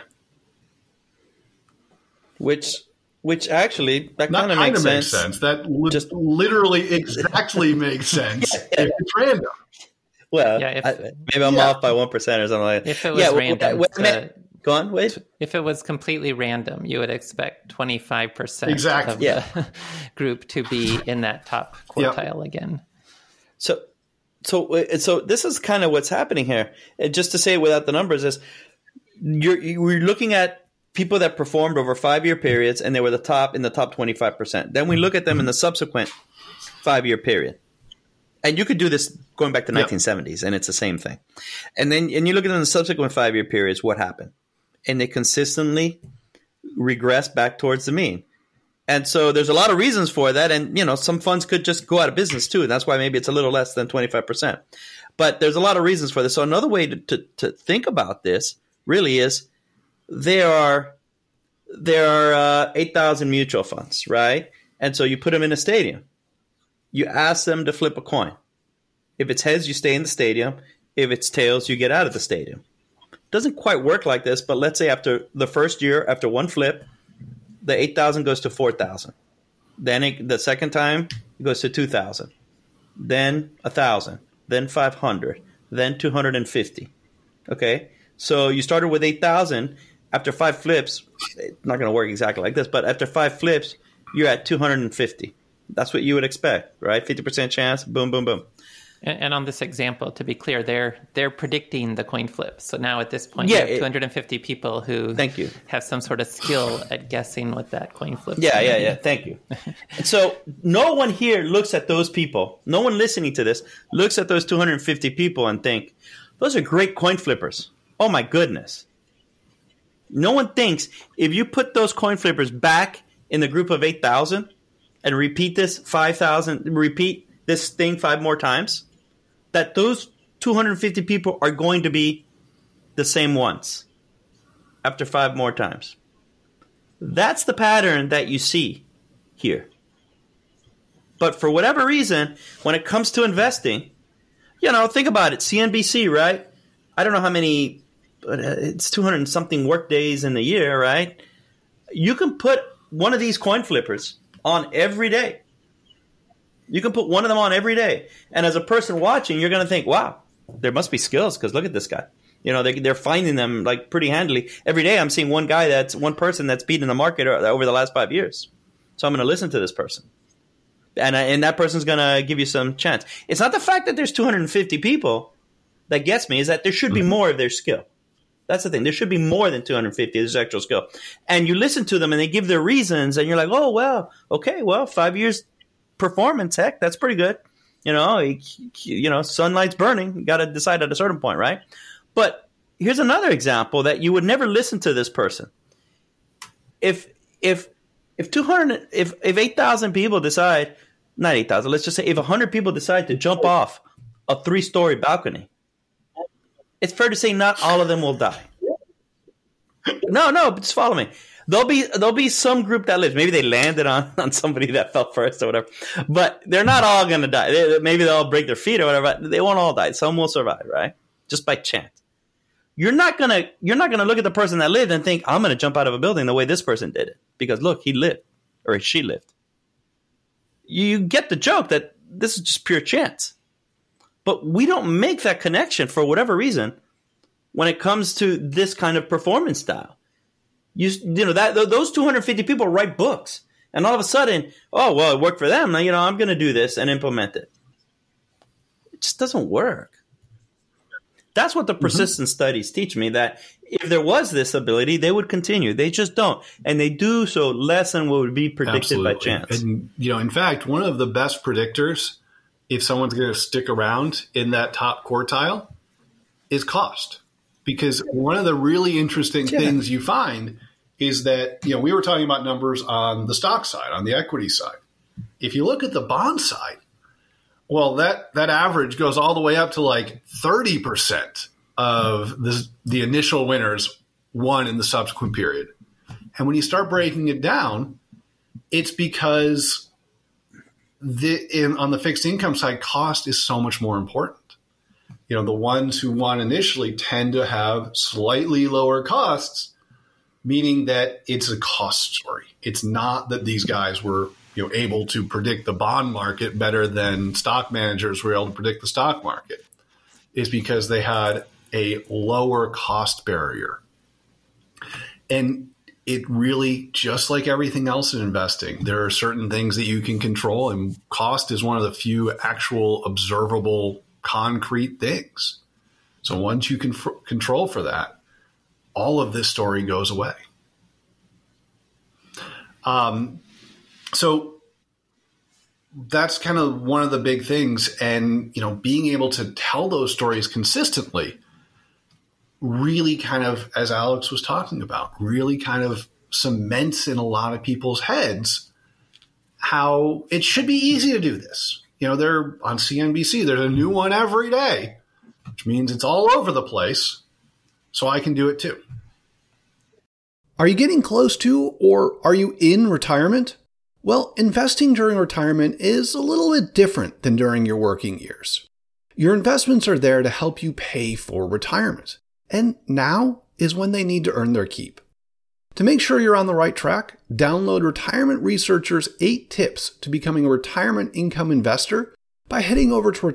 Which actually, that kind of makes sense. That just literally exactly makes sense if it's random. Well, maybe I'm off by 1% or something like that. If it was random, go on, wait. If it was completely random, you would expect 25% exactly. of the group to be in that top quartile again. So this is kind of what's happening here. And just to say it without the numbers is we're looking at people that performed over 5-year periods and they were in the top 25%. Then we look at them in the subsequent 5-year period. And you could do this going back to 1970s, and it's the same thing. And you look at them in the subsequent 5-year periods, what happened? And they consistently regress back towards the mean. And so there's a lot of reasons for that. And, some funds could just go out of business too. And that's why maybe it's a little less than 25%. But there's a lot of reasons for this. So another way to think about this really is there are 8,000 mutual funds, right? And so you put them in a stadium. You ask them to flip a coin. If it's heads, you stay in the stadium. If it's tails, you get out of the stadium. Doesn't quite work like this, but let's say after the first year, after one flip, the 8,000 goes to 4,000. Then the second time, it goes to 2,000. Then 1,000. Then 500. Then 250. Okay? So you started with 8,000. After 5 flips, it's not going to work exactly like this, but after 5 flips, you're at 250. That's what you would expect, right? 50% chance, boom, boom, boom. And on this example, to be clear, they're predicting the coin flip. So now at this point, you have 250 people who have some sort of skill at guessing what that coin flip is. Yeah. Thank you. And so no one here looks at those people. No one listening to this looks at those 250 people and think, those are great coin flippers. Oh, my goodness. No one thinks if you put those coin flippers back in the group of 8,000 and repeat this 5,000, repeat this thing 5 more times, that those 250 people are going to be the same ones after 5 more times. That's the pattern that you see here. But for whatever reason, when it comes to investing, think about it. CNBC, right? I don't know how many, but it's 200 and something work days in the year, right? You can put one of these coin flippers on every day. You can put one of them on every day. And as a person watching, you're going to think, wow, there must be skills because look at this guy. They're finding them like pretty handily. Every day I'm seeing one person that's beaten the market over the last 5 years. So I'm going to listen to this person. And that person's going to give you some chance. It's not the fact that there's 250 people that gets me, is that there should be more of their skill. That's the thing. There should be more than 250 as actual skill. And you listen to them and they give their reasons and you're like, oh, well, okay, 5 years performance, heck, that's pretty good. Sunlight's burning. You got to decide at a certain point, right? But here's another example that you would never listen to this person. If 8,000 people decide, not 8,000, let's just say if 100 people decide to jump off a 3-story balcony, it's fair to say not all of them will die. No, just follow me. There'll be some group that lives. Maybe they landed on somebody that fell first or whatever. But they're not all going to die. Maybe they'll break their feet or whatever. But they won't all die. Some will survive, right? Just by chance. You're not gonna look at the person that lived and think, I'm going to jump out of a building the way this person did it. Because look, he lived or she lived. You get the joke that this is just pure chance. But we don't make that connection for whatever reason when it comes to this kind of performance style. Those 250 people write books, and all of a sudden, oh well, it worked for them. I'm going to do this and implement it. It just doesn't work. That's what the persistence studies teach me. That if there was this ability, they would continue. They just don't, and they do so less than what would be predicted by chance. And in fact, one of the best predictors, if someone's going to stick around in that top quartile, is cost. Because one of the really interesting things you find is that, we were talking about numbers on the stock side, on the equity side. If you look at the bond side, well, that average goes all the way up to like 30% of the initial winners won in the subsequent period. And when you start breaking it down, it's because on the fixed income side, cost is so much more important. The ones who won initially tend to have slightly lower costs, meaning that it's a cost story. It's not that these guys were able to predict the bond market better than stock managers were able to predict the stock market. is because they had a lower cost barrier. And it really, just like everything else in investing, there are certain things that you can control, and cost is one of the few actual observable concrete things. So once you can control for that, all of this story goes away. So that's kind of one of the big things. And, being able to tell those stories consistently really kind of, as Alex was talking about, really kind of cements in a lot of people's heads how it should be easy to do this. They're on CNBC. There's a new one every day, which means it's all over the place. So I can do it too. Are you getting close to, or are you in retirement? Well, investing during retirement is a little bit different than during your working years. Your investments are there to help you pay for retirement. And now is when they need to earn their keep. To make sure you're on the right track, download Retirement Researcher's 8 tips to becoming a retirement income investor by heading over to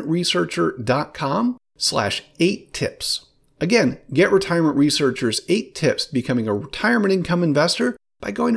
retirementresearcher.com/8tips. Again, get Retirement Researcher's 8 tips to becoming a retirement income investor by going to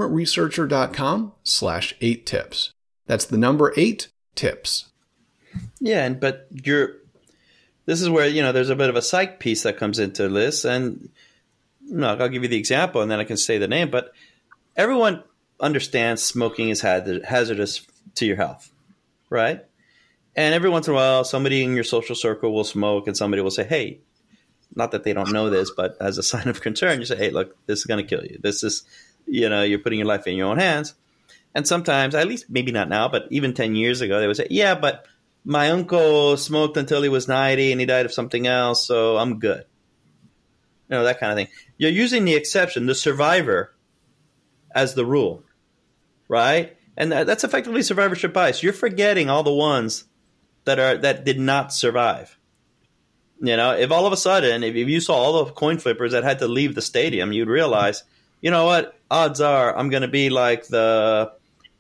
retirementresearcher.com/8tips. That's the number 8 tips. Yeah, but this is where, there's a bit of a psych piece that comes into this. And I'll give you the example and then I can say the name. But everyone understands smoking is hazardous to your health, right? And every once in a while, somebody in your social circle will smoke and somebody will say, hey, not that they don't know this, but as a sign of concern, you say, hey, look, this is going to kill you. This is, you're putting your life in your own hands. And sometimes, at least maybe not now, but even 10 years ago, they would say, yeah, but my uncle smoked until he was 90 and he died of something else, so I'm good. That kind of thing. You're using the exception, the survivor, as the rule, right? And that's effectively survivorship bias. You're forgetting all the ones that did not survive. If all of a sudden, if you saw all the coin flippers that had to leave the stadium, you'd realize, you know what? Odds are I'm going to be like the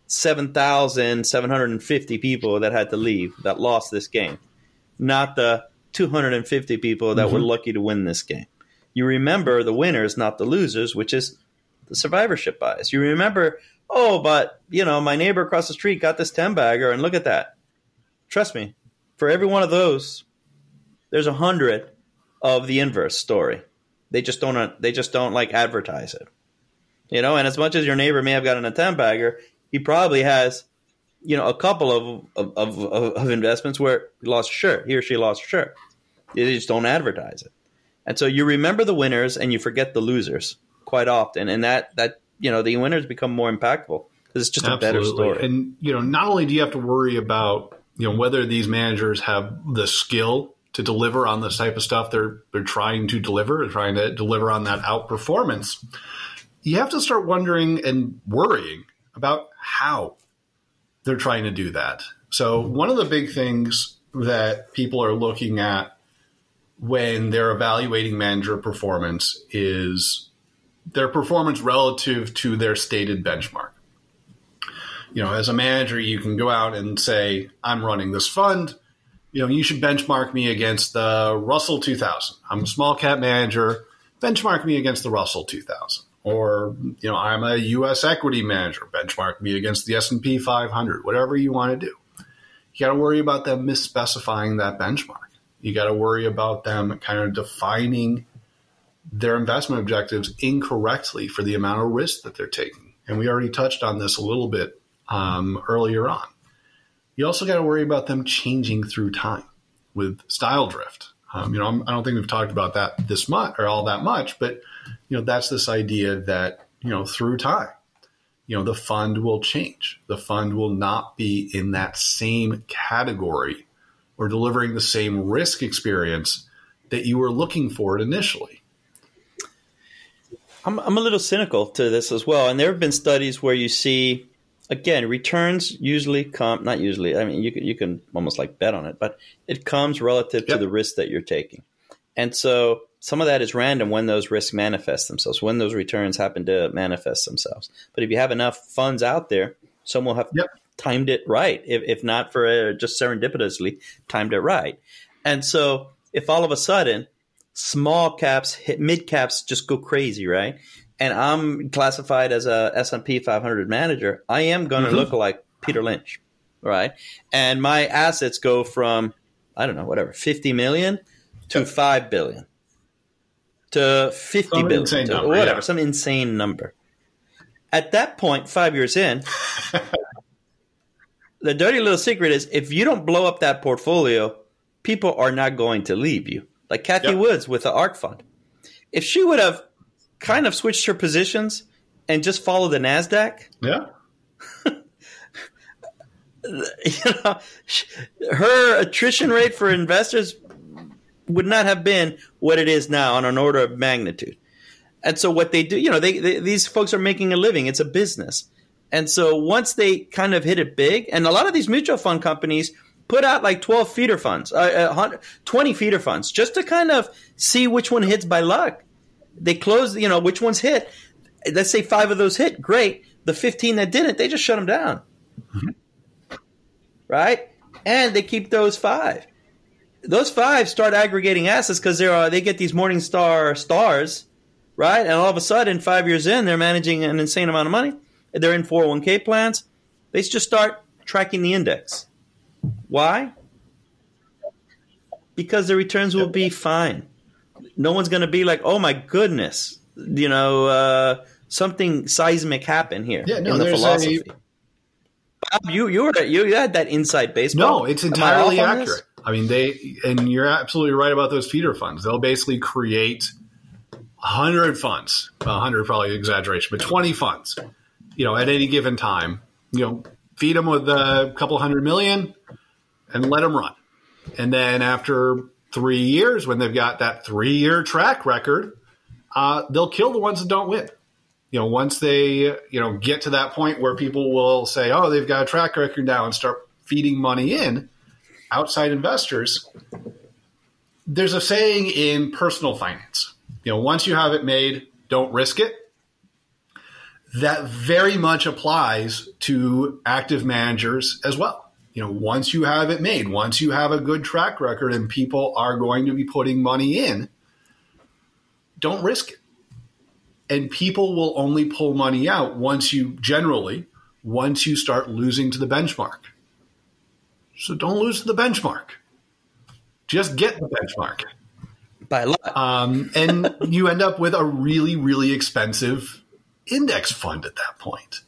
7,750 people that had to leave, that lost this game, not the 250 people that were lucky to win this game. You remember the winners, not the losers, which is the survivorship bias. You remember, but my neighbor across the street got this 10-bagger, and look at that. Trust me, for every one of those, there's 100 of the inverse story. They just don't like advertise it. And as much as your neighbor may have gotten a 10-bagger, he probably has, a couple of investments where he or she lost a shirt. They just don't advertise it. And so you remember the winners and you forget the losers quite often. And that the winners become more impactful because it's just a better story. And, not only do you have to worry about, whether these managers have the skill to deliver on the type of stuff they're trying to deliver on that outperformance, you have to start wondering and worrying about how they're trying to do that. So one of the big things that people are looking at when they're evaluating manager performance is their performance relative to their stated benchmark. As a manager, you can go out and say, I'm running this fund. You should benchmark me against the Russell 2000. I'm a small cap manager. Benchmark me against the Russell 2000. Or, I'm a U.S. equity manager. Benchmark me against the S&P 500. Whatever you want to do. You got to worry about them misspecifying that benchmark. You got to worry about them kind of defining their investment objectives incorrectly for the amount of risk that they're taking. And we already touched on this a little bit earlier on. You also got to worry about them changing through time with style drift. I don't think we've talked about that this much or all that much, but that's this idea that through time, the fund will change. The fund will not be in that same category or delivering the same risk experience that you were looking for initially. I'm a little cynical to this as well, and there have been studies where you see. Again, returns usually come, not usually, I mean, you can almost like bet on it, but it comes relative to the risk that you're taking. And so some of that is random when those risks manifest themselves, when those returns happen to manifest themselves. But if you have enough funds out there, someone will have timed it right, if not for just serendipitously timed it right. And so if all of a sudden small caps hit mid caps just go crazy, right? And I'm classified as a S&P 500 manager, I am going to look like Peter Lynch, right? And my assets go from, I don't know, whatever, 50 million to 5 billion to 50 billion to whatever, some insane number. At that point, 5 years in, the dirty little secret is if you don't blow up that portfolio, people are not going to leave you. Like Kathy Woods with the ARK fund. If she would have kind of switched her positions and just followed the NASDAQ, her attrition rate for investors would not have been what it is now on an order of magnitude. And so what they do, these folks are making a living. It's a business. And so once they kind of hit it big, and a lot of these mutual fund companies put out like 12 feeder funds, 20 feeder funds, just to kind of see which one hits by luck. They close, which ones hit. Let's say 5 of those hit. Great. The 15 that didn't, they just shut them down. Mm-hmm. Right? And they keep those 5. Those 5 start aggregating assets because they get these Morningstar stars, right? And all of a sudden, 5 years in, they're managing an insane amount of money. They're in 401k plans. They just start tracking the index. Why? Because the returns will be fine. No one's going to be like, oh my goodness, something seismic happened here in the philosophy. Bob, you had that inside baseball. No, it's entirely accurate. I mean, and you're absolutely right about those feeder funds. They'll basically create 100 funds. 100 probably exaggeration, but 20 funds. At any given time, feed them with a couple $100 million and let them run. And then after 3 years, when they've got that 3-year track record, they'll kill the ones that don't win. Once they, get to that point where people will say, oh, they've got a track record now and start feeding money in, outside investors, there's a saying in personal finance, once you have it made, don't risk it. That very much applies to active managers as well. Once you have it made, once you have a good track record and people are going to be putting money in, don't risk it. And people will only pull money out once you start losing to the benchmark. So don't lose to the benchmark. Just get the benchmark. By a lot. And you end up with a really, really expensive index fund at that point.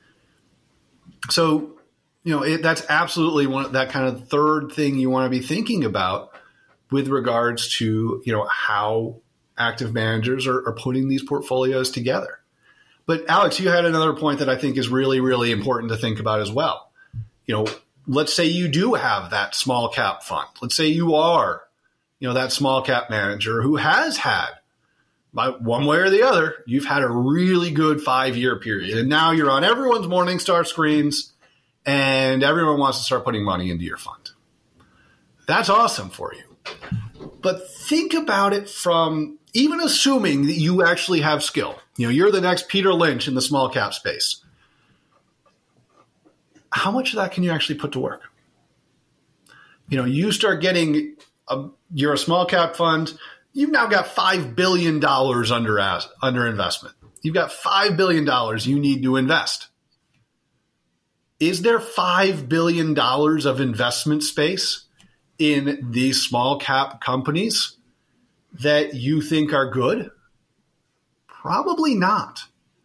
So, that's absolutely that kind of third thing you want to be thinking about with regards to, how active managers are putting these portfolios together. But Alex, you had another point that I think is really, really important to think about as well. Let's say you do have that small cap fund. Let's say you are, that small cap manager who has had, by one way or the other, you've had a really good 5-year period. And now you're on everyone's Morningstar screens and everyone wants to start putting money into your fund. That's awesome for you. But think about it from even assuming that you actually have skill. You're the next Peter Lynch in the small cap space. How much of that can you actually put to work? You start getting you're a small cap fund. You've now got $5 billion under investment. You've got $5 billion you need to invest. Is there $5 billion of investment space in these small cap companies that you think are good? Probably not.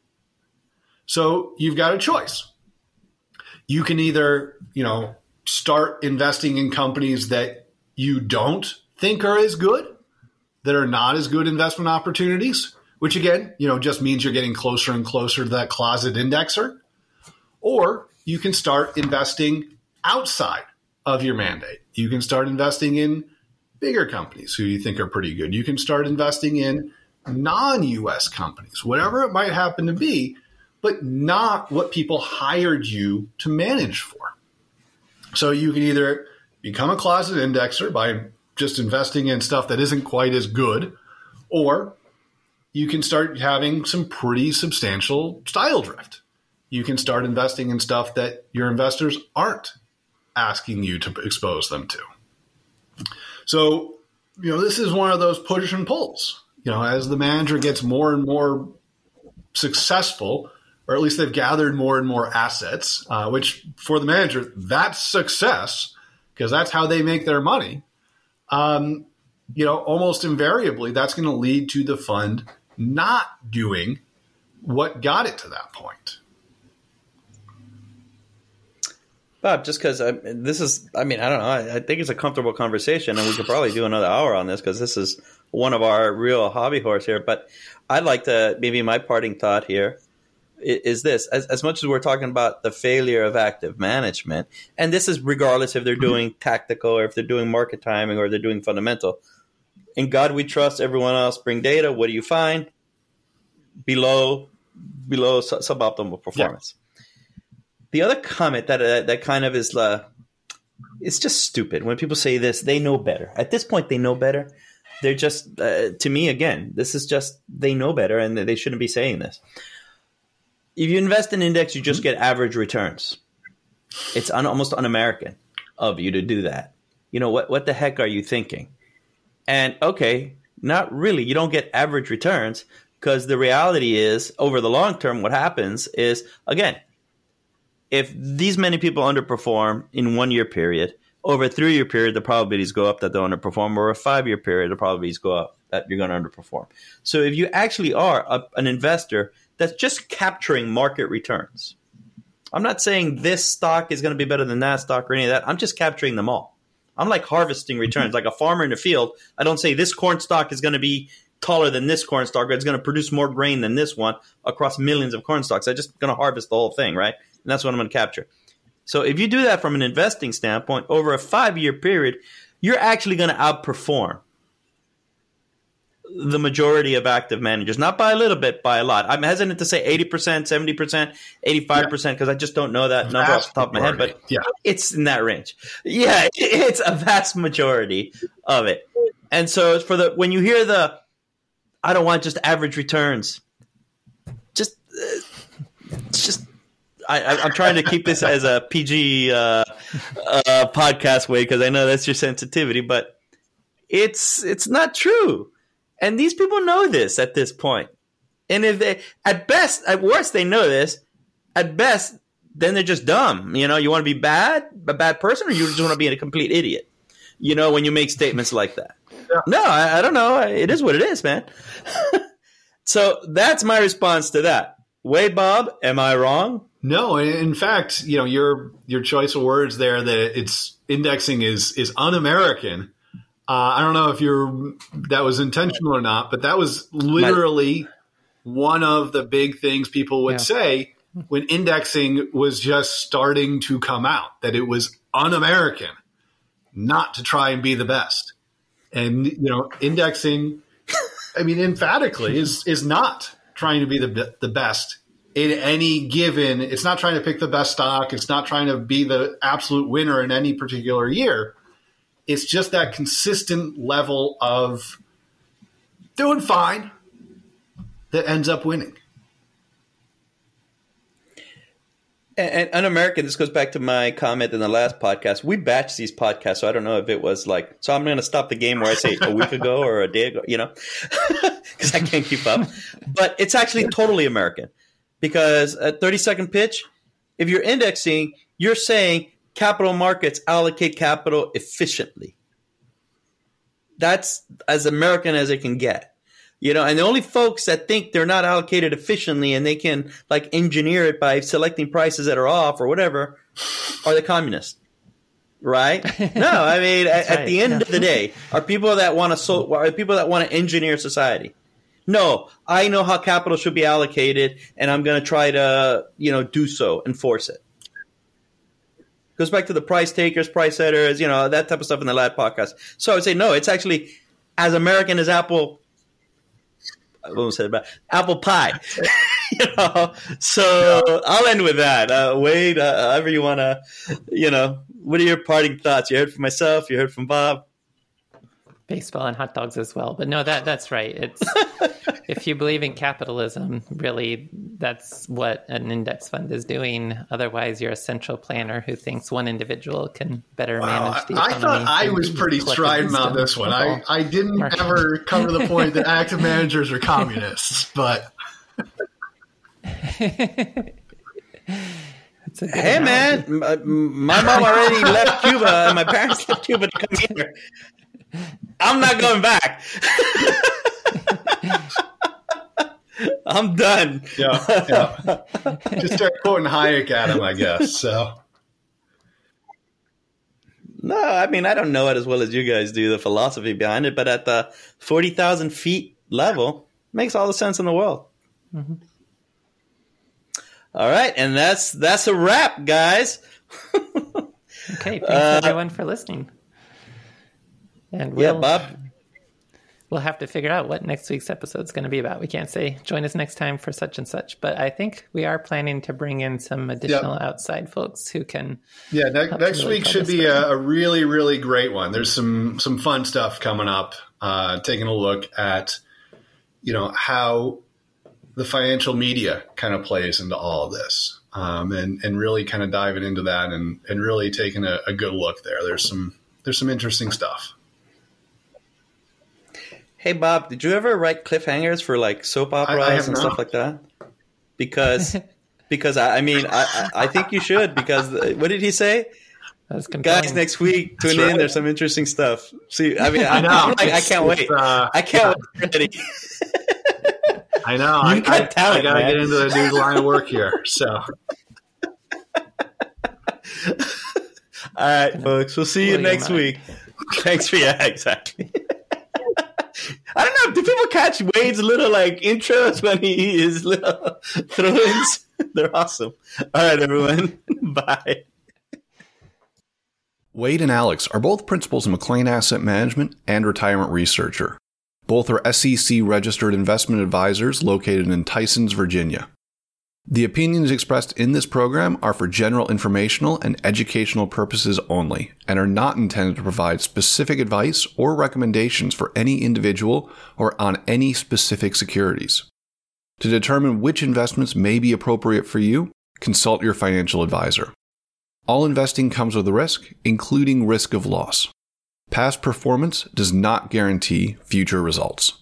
So you've got a choice. You can either, start investing in companies that you don't think are as good, that are not as good investment opportunities, which again, just means you're getting closer and closer to that closet indexer. Or you can start investing outside of your mandate. You can start investing in bigger companies who you think are pretty good. You can start investing in non-US companies, whatever it might happen to be, but not what people hired you to manage for. So you can either become a closet indexer by just investing in stuff that isn't quite as good, or you can start having some pretty substantial style drift. You can start investing in stuff that your investors aren't asking you to expose them to. So, this is one of those push and pulls. As the manager gets more and more successful, or at least they've gathered more and more assets, which for the manager, that's success because that's how they make their money. Almost invariably, that's going to lead to the fund not doing what got it to that point. Bob, just because I don't know. I think it's a comfortable conversation, and we could probably do another hour on this because this is one of our real hobby horse here. But I'd like to, maybe my parting thought here is this. As much as we're talking about the failure of active management, and this is regardless if they're doing tactical or if they're doing market timing or they're doing fundamental. In God we trust, everyone else bring data. What do you find? Below suboptimal performance. Yeah. The other comment that kind of is it's just stupid when people say this. They know better. At this point, they know better. They're just to me again. This is just they know better, and they shouldn't be saying this. If you invest in index, you just get average returns. It's almost un-American of you to do that. What the heck are you thinking? And okay, not really. You don't get average returns because the reality is over the long term, what happens is again. If these many people underperform in 1 year period, over a 3 year period, the probabilities go up that they'll underperform. Or a 5 year period, the probabilities go up that you're going to underperform. So if you actually are an investor that's just capturing market returns, I'm not saying this stock is going to be better than that stock or any of that. I'm just capturing them all. I'm like harvesting returns, like a farmer in the field. I don't say this corn stock is going to be taller than this corn stock, or it's going to produce more grain than this one across millions of corn stalks. I'm just going to harvest the whole thing, right? And that's what I'm going to capture. So if you do that from an investing standpoint, over a 5 year period, you're actually going to outperform the majority of active managers. Not by a little bit, by a lot. I'm hesitant to say 80%, 70%, 85%, because I just don't know that number off the top of my head, but it's in that range. Yeah, it's a vast majority of it. And so when you hear I don't want just average returns, I'm trying to keep this as a PG podcast way because I know that's your sensitivity, but it's not true. And these people know this at this point. And if they, at worst, they know this. At best, then they're just dumb. You want to be a bad person, or you just want to be a complete idiot, when you make statements like that. Yeah. No, I don't know. It is what it is, man. So that's my response to that. Wait, Bob, am I wrong? No, in fact, your choice of words there that it's indexing is un-American. I don't know if that was intentional or not, but that was literally one of the big things people would say when indexing was just starting to come out, that it was un-American not to try and be the best. And, indexing, emphatically is not trying to be the best in any given. It's not trying to pick the best stock. It's not trying to be the absolute winner in any particular year. It's just that consistent level of doing fine that ends up winning. And un-American, this goes back to my comment in the last podcast. We batch these podcasts, so I don't know if it was so I'm going to stop the game where I say a week ago or a day ago, because I can't keep up. But it's actually totally American. Because at 30-second pitch, if you're indexing, you're saying capital markets allocate capital efficiently. That's as American as it can get. And the only folks that think they're not allocated efficiently and they can engineer it by selecting prices that are off or whatever are the communists. Right? No, at the end of the day, are people that want to engineer society. No, I know how capital should be allocated, and I'm going to try to, do so, enforce it. Goes back to the price takers, price setters, that type of stuff in the last podcast. So I would say, no, it's actually as American as apple pie. So I'll end with that. Wade, however you want to, what are your parting thoughts? You heard from myself, you heard from Bob. baseball and hot dogs as well. But no, that's right. It's if you believe in capitalism, really, that's what an index fund is doing. Otherwise, you're a central planner who thinks one individual can better manage the economy. I thought I was pretty strident on this one. I didn't ever cover the point that active managers are communists, but... Hey, man, my mom already left Cuba, and my parents left Cuba to come here. I'm not going back. I'm done. Yeah. Just start quoting Hayek at him, I guess. So. No, I mean, I don't know it as well as you guys do, the philosophy behind it, but at the 40,000 feet level, makes all the sense in the world. Mm-hmm. All right, and that's a wrap, guys. Okay, thanks everyone for listening. And Bob. We'll have to figure out what next week's episode is going to be about. We can't say join us next time for such and such, but I think we are planning to bring in some additional outside folks who can. Yeah, next week should be a really, really great one. There's some fun stuff coming up. Taking a look at, how the financial media kind of plays into all of this, and really kind of diving into that and really taking a good look there. There's some interesting stuff. Hey, Bob, did you ever write cliffhangers for like soap operas and stuff like that? Because I think you should, because what did he say? Guys, next week, tune in. There's some interesting stuff. See, I mean, I know. I can't wait. I can't wait already. I know. I got to get into the new line of work here. So, all right, folks. We'll see you next week. Thanks for exactly. I don't know. Do people catch Wade's little intros when he is little throw-ins? They're awesome. All right, everyone. Bye. Wade and Alex are both principals in McLean Asset Management and Retirement Researcher. Both are SEC-registered investment advisors located in Tysons, Virginia. The opinions expressed in this program are for general informational and educational purposes only and are not intended to provide specific advice or recommendations for any individual or on any specific securities. To determine which investments may be appropriate for you, consult your financial advisor. All investing comes with a risk, including risk of loss. Past performance does not guarantee future results.